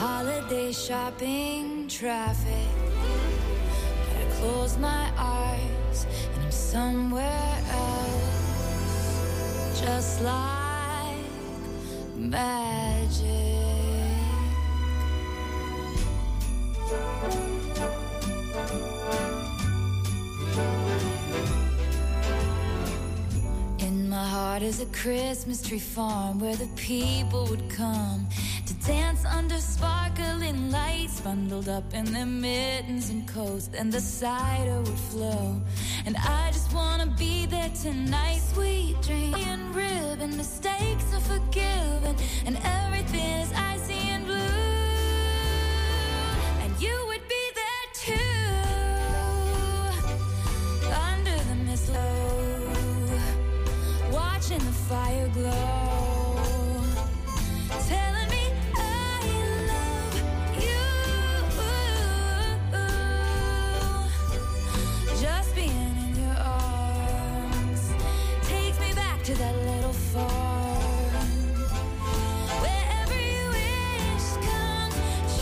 holiday shopping traffic. But I close my eyes and I'm somewhere else, just like magic. In my heart is a Christmas tree farm where the people would come to dance under sparkling lights, bundled up in their mittens and coats, and the cider would flow. And I just wanna be there tonight. Sweet dream and ribbon, mistakes are forgiven, and everything is icy and blue. And you would be there too, under the mistletoe, watching the fire glow. To that little farm where every wish comes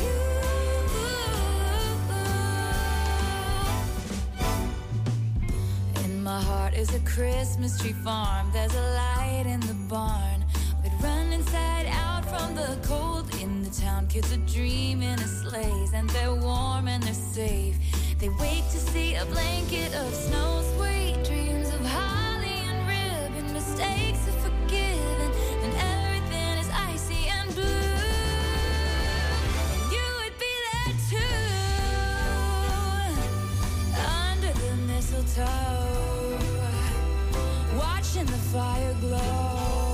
true. In my heart is a Christmas tree farm. There's a light in the barn. We'd run inside out from the cold. In the town, kids are dreaming of sleighs, and they're warm and they're safe. They wait to see a blanket of snow. Sweet dreams of holly and ribbon, mistakes are forgiven, and everything is icy and blue. And you would be there too, under the mistletoe, watching the fire glow.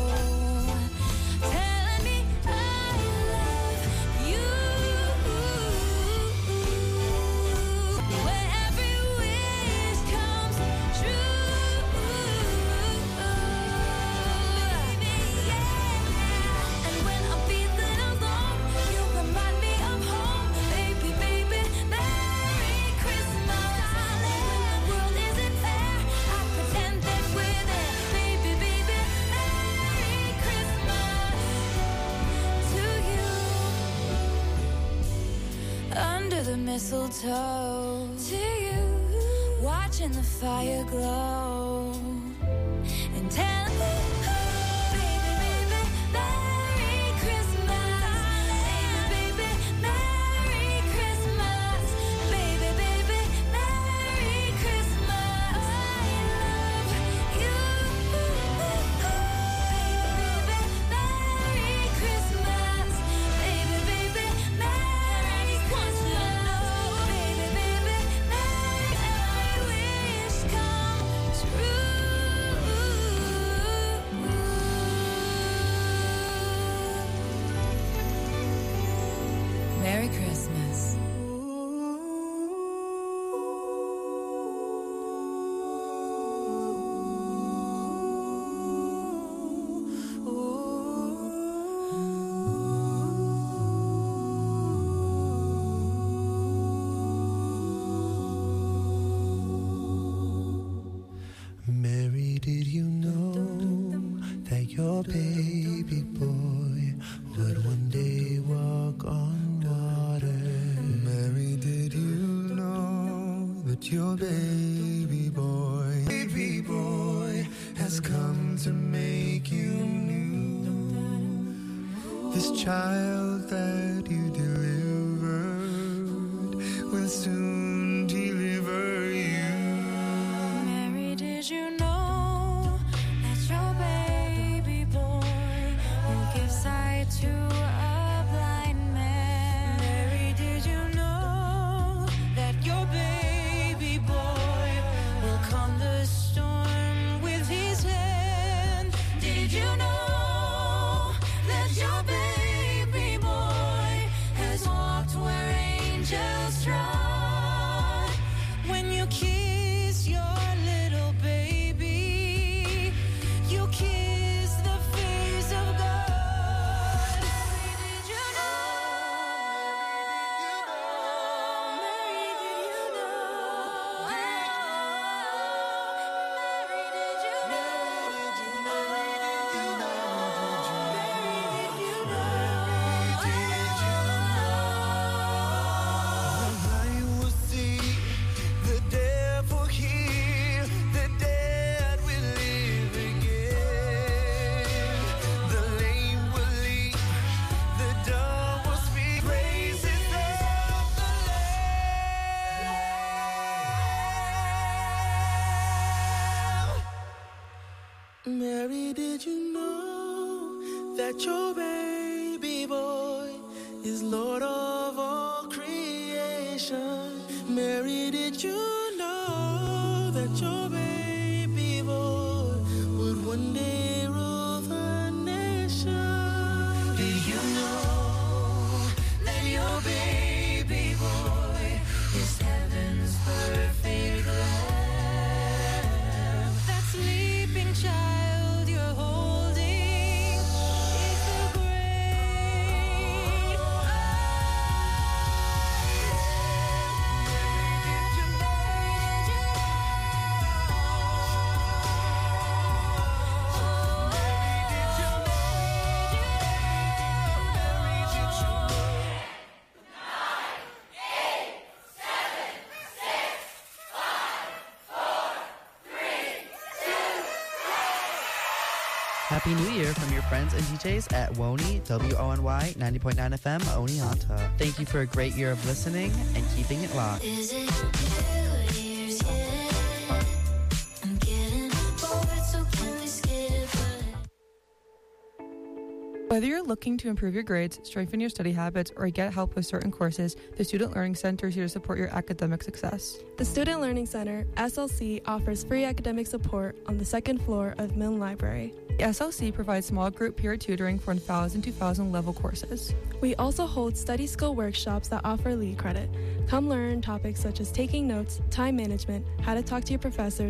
The mistletoe to you, watching the fire glow, and tell me, baby, baby, Merry Christmas, baby, baby, Merry Christmas, baby, baby, Merry Christmas, I love you, baby, Merry Christmas, baby, baby, Merry Christmas. Merry Christmas. Mary, did you know that your baby boy would one day walk on water? Mary, did you know that your baby boy has come to make you new? This child that you delivered will soon deliver you. Mary, did you know that your baby boy will give sight to a blind man? Mary, did you know that your baby boy will calm the storm with his hand? Did you know that your baby boy Mary, did you know that your baby boy is Lord of all creation? Mary, did you know that your baby boy would one day rule the nation? Do you know that your baby boy is heaven's perfect lamb? That sleeping child you're holding is the great Happy New Year from your friends and DJs at WONY, WONY 90.9 FM, Oneonta. Thank you for a great year of listening and keeping it locked. Is it New Year's yet? I'm getting bored, so can we skip it? Whether you're looking to improve your grades, strengthen your study habits, or get help with certain courses, the Student Learning Center is here to support your academic success. The Student Learning Center, SLC, offers free academic support on the second floor of Milne Library. The SLC provides small group peer tutoring for 1,000 to 2,000 level courses. We also hold study skill workshops that offer lead credit. Come learn topics such as taking notes, time management, how to talk to your professors,